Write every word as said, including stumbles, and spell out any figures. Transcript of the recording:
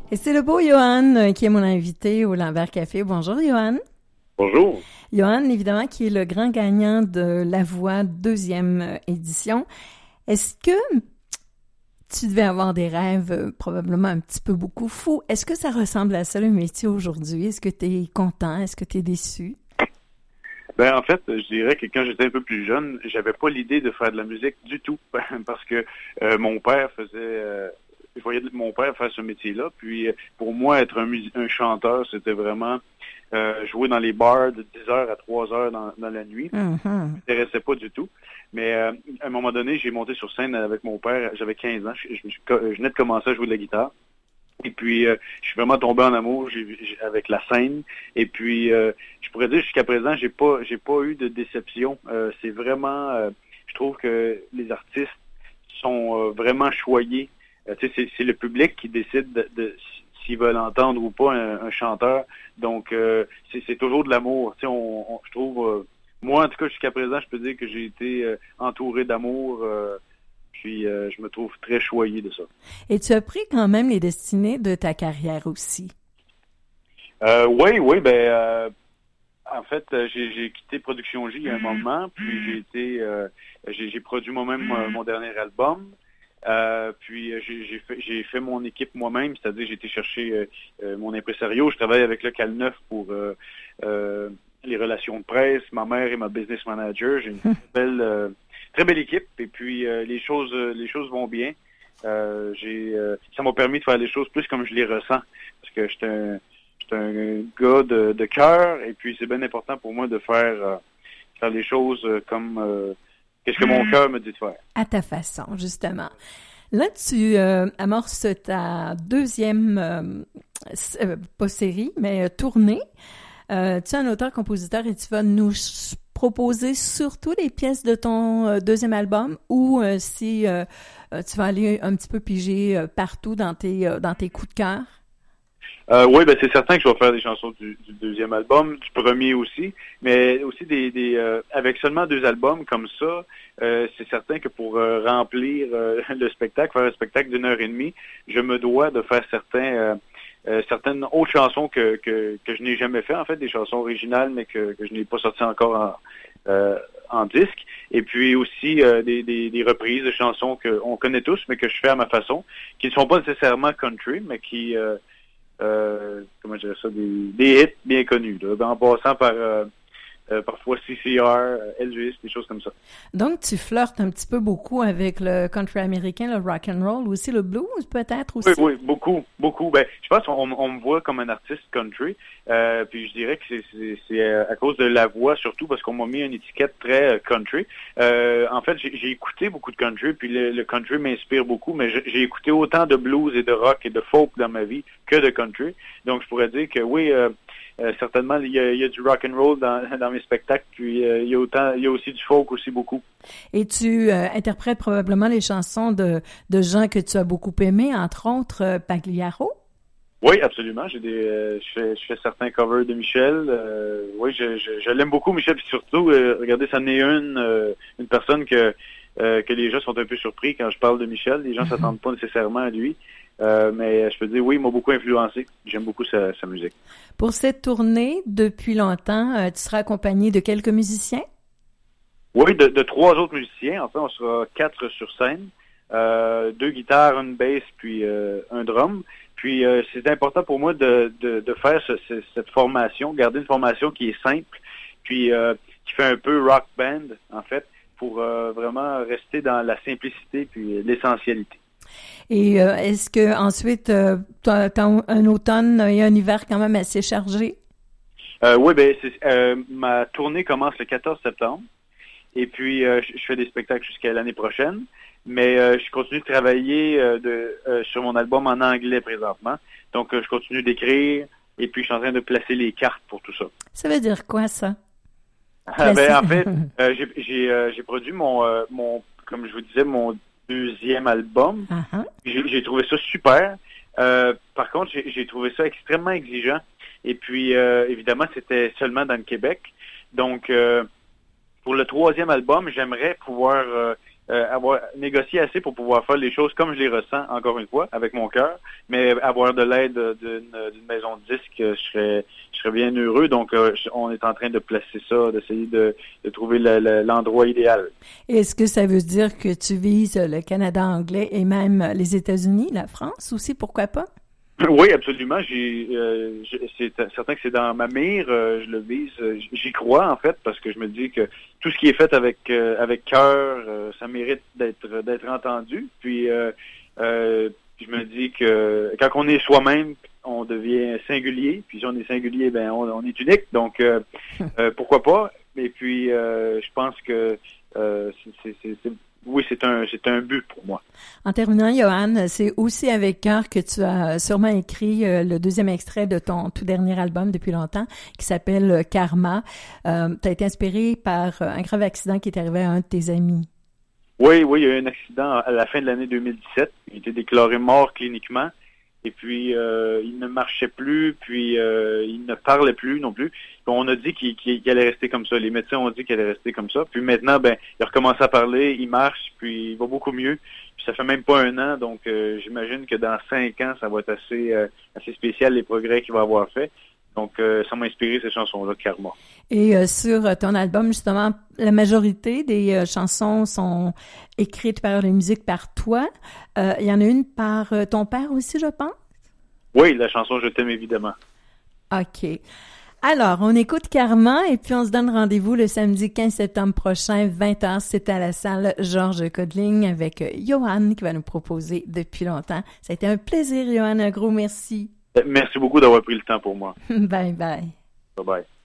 Et c'est le beau Johan euh, qui est mon invité au Lambert Café. Bonjour Johan. Bonjour. Johan, évidemment, qui est le grand gagnant de La Voix deuxième euh, édition. Est-ce que tu devais avoir des rêves euh, probablement un petit peu beaucoup fous? Est-ce que ça ressemble à ça le métier aujourd'hui? Est-ce que tu es content? Est-ce que tu es déçu? Ben en fait, je dirais que quand j'étais un peu plus jeune, j'avais pas l'idée de faire de la musique du tout, parce que euh, mon père faisait, euh, je voyais mon père faire ce métier-là. Puis pour moi, être un, mus- un chanteur, c'était vraiment euh, jouer dans les bars de dix heures à trois heures dans, dans la nuit. Mm-hmm. Ça m'intéressait pas du tout. Mais euh, à un moment donné, j'ai monté sur scène avec mon père. J'avais quinze ans. Je, je, je, je venais de commencer à jouer de la guitare. Et puis, euh, je suis vraiment tombé en amour j'ai, j'ai, avec la scène. Et puis, euh, je pourrais dire jusqu'à présent, j'ai pas, j'ai pas eu de déception. Euh, c'est vraiment, euh, je trouve que les artistes sont euh, vraiment choyés. Euh, tu sais, c'est, c'est le public qui décide de, de s'ils veulent entendre ou pas un, un chanteur. Donc, euh, c'est, c'est toujours de l'amour. Tu sais, on, on, je trouve, euh, moi en tout cas jusqu'à présent, je peux dire que j'ai été euh, entouré d'amour. Euh, Puis, euh, je me trouve très choyé de ça. Et tu as pris quand même les destinées de ta carrière aussi. Euh, oui, oui, ben, euh, en fait, j'ai, j'ai quitté Production J il y a un moment, puis j'ai été, euh, j'ai, j'ai produit moi-même euh, mon dernier album. Euh, puis j'ai, j'ai fait, j'ai fait mon équipe moi-même, c'est-à-dire j'ai été chercher euh, euh, mon impresario. Je travaille avec le Cal neuf pour euh, euh, les relations de presse. Ma mère est ma business manager. J'ai une très belle, euh, très belle équipe. Et puis euh, les choses, euh, les choses vont bien. Euh, j'ai, euh, ça m'a permis de faire les choses plus comme je les ressens, parce que j'étais un, j'étais un gars de, de cœur. Et puis c'est bien important pour moi de faire, euh, faire les choses comme euh, qu'est-ce que mon cœur me dit de faire. À ta façon, justement. Là, tu euh, amorces ta deuxième, euh, euh, pas série, mais euh, tournée. Euh, tu es un auteur-compositeur et tu vas nous ch- proposer surtout les pièces de ton euh, deuxième album ou euh, si euh, euh, tu vas aller un petit peu piger euh, partout dans tes, euh, dans tes coups de cœur. Euh, oui, ben c'est certain que je vais faire des chansons du, du deuxième album, du premier aussi, mais aussi des, des euh, avec seulement deux albums comme ça, euh, c'est certain que pour euh, remplir euh, le spectacle, faire un spectacle d'une heure et demie, je me dois de faire certains euh, euh, certaines autres chansons que, que que je n'ai jamais fait, en fait, des chansons originales, mais que, que je n'ai pas sorties encore en euh, en disque, et puis aussi euh, des, des, des reprises de chansons qu'on connaît tous, mais que je fais à ma façon, qui ne sont pas nécessairement country, mais qui euh, Euh, comment je dirais ça, des, des hits bien connus, là, en passant par euh, euh, parfois C C R, Elvis, des choses comme ça. Donc, tu flirtes un petit peu beaucoup avec le country américain, le rock and roll, aussi le blues peut-être aussi? Oui, oui, beaucoup, beaucoup. Ben, je pense qu'on on me voit comme un artiste country, euh, puis je dirais que c'est, c'est, c'est à cause de la voix surtout, parce qu'on m'a mis une étiquette très country. Euh, en fait, j'ai, j'ai écouté beaucoup de country, puis le, le country m'inspire beaucoup, mais j'ai, j'ai écouté autant de blues et de rock et de folk dans ma vie que de country. Donc, je pourrais dire que oui, euh, euh, certainement, il y, a, il y a du rock and roll dans, dans mes spectacles, puis euh, il y a autant, il y a aussi du folk aussi beaucoup. Et tu euh, interprètes probablement les chansons de, de gens que tu as beaucoup aimés, entre autres euh, Pagliaro? Oui, absolument. J'ai des, euh, je fais, je fais certains covers de Michel. Euh, oui, je, je, je l'aime beaucoup, Michel. Puis surtout, euh, regardez, ça en est une, euh, une personne que euh, que les gens sont un peu surpris quand je parle de Michel. Les gens mm-hmm. s'attendent pas nécessairement à lui. Euh, mais je peux dire, oui, il m'a beaucoup influencé. J'aime beaucoup sa, sa musique. Pour cette tournée, depuis longtemps, euh, tu seras accompagné de quelques musiciens? Oui, de, de trois autres musiciens. Enfin, on sera quatre sur scène. Euh, deux guitares, une basse, puis euh, un drum. Puis euh, c'est important pour moi de, de, de faire ce, ce, cette formation, garder une formation qui est simple, puis euh, qui fait un peu rock band, en fait, pour euh, vraiment rester dans la simplicité puis l'essentialité. Et euh, est-ce que ensuite euh, t'as, t'as un automne et un hiver quand même assez chargé? Euh, oui, ben c'est, euh, ma tournée commence le quatorze septembre. Et puis, euh, je fais des spectacles jusqu'à l'année prochaine. Mais euh, je continue de travailler euh, de, euh, sur mon album en anglais présentement. Donc, euh, je continue d'écrire et puis je suis en train de placer les cartes pour tout ça. Ça veut dire quoi, ça? Ah, ben, en fait, euh, j'ai, j'ai, euh, j'ai produit mon, euh, mon, comme je vous disais, mon deuxième album. Uh-huh. J'ai, j'ai trouvé ça super. Euh, par contre, j'ai, j'ai trouvé ça extrêmement exigeant. Et puis, euh, évidemment, c'était seulement dans le Québec. Donc, euh, pour le troisième album, j'aimerais pouvoir... Euh, euh, avoir négocié assez pour pouvoir faire les choses comme je les ressens, encore une fois, avec mon cœur, mais avoir de l'aide d'une, d'une maison de disques, je serais, je serais bien heureux. Donc, euh, on est en train de placer ça, d'essayer de, de trouver le, le, l'endroit idéal. Est-ce que ça veut dire que tu vises le Canada anglais et même les États-Unis, la France aussi, pourquoi pas? Oui, absolument. J'ai, euh, c'est certain que c'est dans ma mire. Euh, je le vise. J'y crois en fait parce que je me dis que tout ce qui est fait avec euh, avec cœur, euh, ça mérite d'être d'être entendu. Puis euh, euh, je me dis que quand on est soi-même, on devient singulier. Puis si on est singulier, ben on, on est unique. Donc euh, euh, pourquoi pas. Et puis euh, je pense que euh, c'est, c'est, c'est oui, c'est un c'est un but pour moi. En terminant, Johan, c'est aussi avec cœur que tu as sûrement écrit euh, le deuxième extrait de ton tout dernier album depuis longtemps, qui s'appelle Karma. Euh, tu as été inspiré par un grave accident qui est arrivé à un de tes amis. Oui, oui, il y a eu un accident à la fin de l'année deux mille dix-sept. Il a été déclaré mort cliniquement. Et puis, euh, il ne marchait plus, puis euh, il ne parlait plus non plus. Puis on a dit qu'il, qu'il allait rester comme ça. Les médecins ont dit qu'il allait rester comme ça. Puis maintenant, ben, il a recommencé à parler, il marche, puis il va beaucoup mieux. Puis ça fait même pas un an, donc euh, j'imagine que dans cinq ans, ça va être assez, euh, assez spécial les progrès qu'il va avoir fait. Donc, euh, ça m'a inspiré ces chansons-là, Karma. Et euh, sur ton album, justement, la majorité des euh, chansons sont écrites par la musique par toi. Euh, il y en a une par euh, ton père aussi, je pense? Oui, la chanson « Je t'aime » évidemment. OK. Alors, on écoute Karma et puis on se donne rendez-vous le samedi quinze septembre prochain, vingt heures. C'est à la salle Georges Codling avec Johan qui va nous proposer depuis longtemps. Ça a été un plaisir, Johan. Un gros merci. Merci beaucoup d'avoir pris le temps pour moi. Bye bye. Bye bye.